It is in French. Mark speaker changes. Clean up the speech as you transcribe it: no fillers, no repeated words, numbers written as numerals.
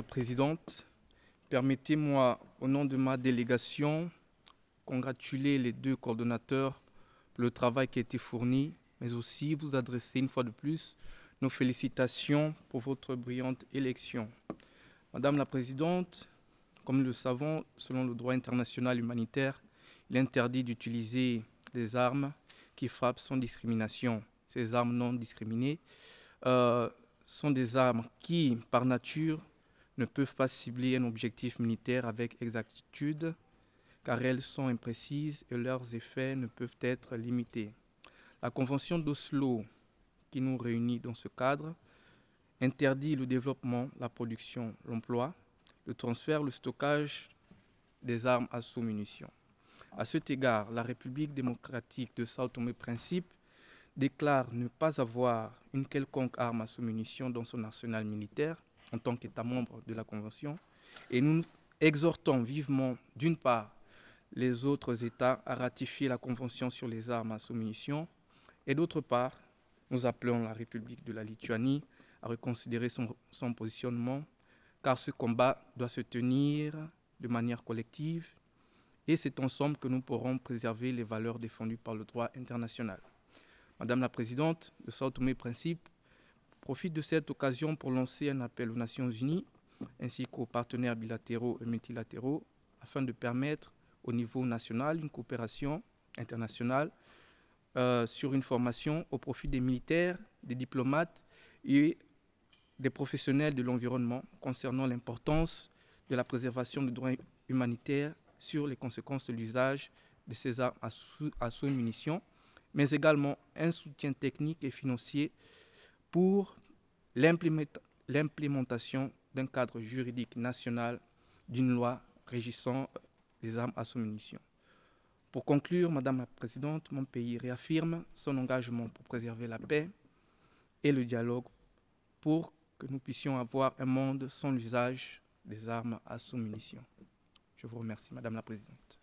Speaker 1: la Présidente, permettez-moi, au nom de ma délégation, congratuler les deux coordonnateurs pour le travail qui a été fourni, mais aussi vous adresser une fois de plus nos félicitations pour votre brillante élection. Madame la Présidente, comme nous le savons, selon le droit international humanitaire, il est interdit d'utiliser des armes qui frappent sans discrimination. Ces armes non discriminées sont des armes qui, par nature, ne peuvent pas cibler un objectif militaire avec exactitude, car elles sont imprécises et leurs effets ne peuvent être limités. La Convention d'Oslo, qui nous réunit dans ce cadre, interdit le développement, la production, l'emploi, le transfert, le stockage des armes à sous-munitions. À cet égard, la République démocratique de Sao Tomé-Principe déclare ne pas avoir une quelconque arme à sous-munitions dans son arsenal militaire en tant qu'État membre de la Convention, et nous exhortons vivement, d'une part, les autres États à ratifier la Convention sur les armes à sous-munitions, et d'autre part, nous appelons la République de la Lituanie à reconsidérer son positionnement, car ce combat doit se tenir de manière collective, et c'est ensemble que nous pourrons préserver les valeurs défendues par le droit international. Madame la Présidente, le Sao Tomé-Principe profite de cette occasion pour lancer un appel aux Nations Unies ainsi qu'aux partenaires bilatéraux et multilatéraux afin de permettre au niveau national une coopération internationale sur une formation au profit des militaires, des diplomates et des professionnels de l'environnement concernant l'importance de la préservation des droits humanitaires sur les conséquences de l'usage de ces armes à sous-munitions, mais également un soutien technique et financier pour l'implémentation d'un cadre juridique national d'une loi régissant les armes à sous-munitions. Pour conclure, Madame la Présidente, mon pays réaffirme son engagement pour préserver la paix et le dialogue pour que nous puissions avoir un monde sans l'usage des armes à sous-munitions. Je vous remercie, Madame la Présidente.